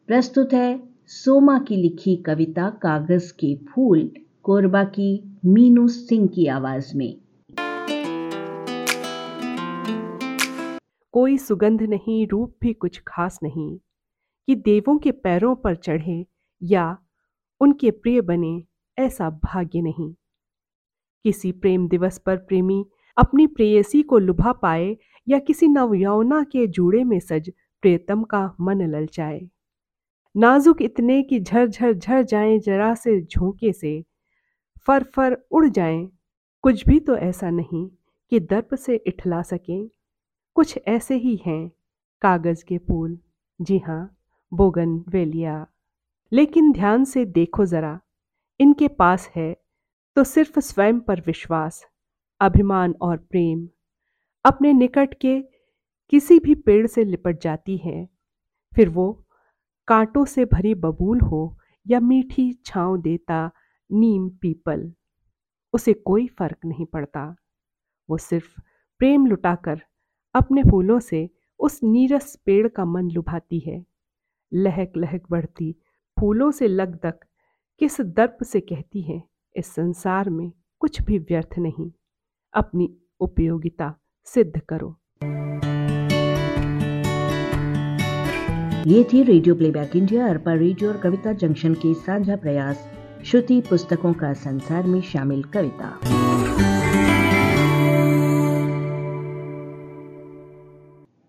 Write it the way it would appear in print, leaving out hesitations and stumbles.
प्रस्तुत है सोमा की लिखी कविता कागज के फूल, कोरबा की मीनू सिंह की आवाज में। कोई सुगंध नहीं, रूप भी कुछ खास नहीं, कि देवों के पैरों पर चढ़े या उनके प्रिय बने, ऐसा भाग्य नहीं। किसी प्रेम दिवस पर प्रेमी अपनी प्रेयसी को लुभा पाए, या किसी नवयौवना के जूड़े में सज प्रियतम का मन ललचाए। नाजुक इतने कि झर झर जाएं जरा से झोंके से, फर फर उड़ जाएं, कुछ भी तो ऐसा नहीं कि दर्प से इठला सकें। कुछ ऐसे ही हैं कागज के फूल, जी हाँ, बोगनवेलिया। लेकिन ध्यान से देखो जरा, इनके पास है तो सिर्फ स्वयं पर विश्वास, अभिमान और प्रेम। अपने निकट के किसी भी पेड़ से लिपट जाती है, फिर वो कांटों से भरी बबूल हो या मीठी छांव देता नीम पीपल, उसे कोई फर्क नहीं पड़ता। वो सिर्फ प्रेम लुटाकर अपने फूलों से उस नीरस पेड़ का मन लुभाती है। लहक लहक बढ़ती फूलों से लगदक किस दर्प से कहती है, इस संसार में कुछ भी व्यर्थ नहीं, अपनी उपयोगिता सिद्ध करो। ये थी radio playback India, Arpa radio और कविता जंक्शन के साझा प्रयास, श्रुति पुस्तकों का संसार में शामिल कविता।